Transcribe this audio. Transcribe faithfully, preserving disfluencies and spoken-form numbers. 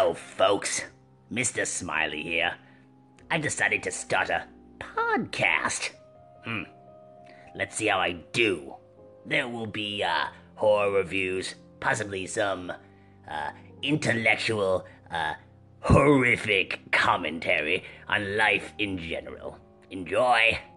So, folks, Mister Smiley here. I've decided to start a podcast. Hmm. Let's see how I do. There will be, uh, horror reviews, possibly some, uh, intellectual, uh, horrific commentary on life in general. Enjoy!